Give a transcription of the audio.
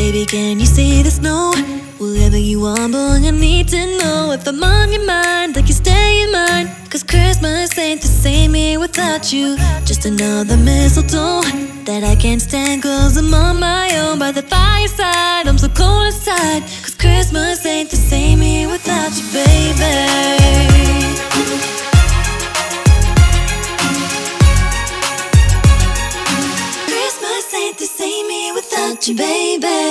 baby, can you see the snow? Whatever you want, boy, I need to know if I'm on your mind, like you stay in mine. Cause Christmas ain't the same here without you. Just another mistletoe that I can't stand, cause I'm on my own by the fireside. I'm so cold inside, cause Christmas ain't the same here without you, baby. Christmas ain't the same here without you, baby.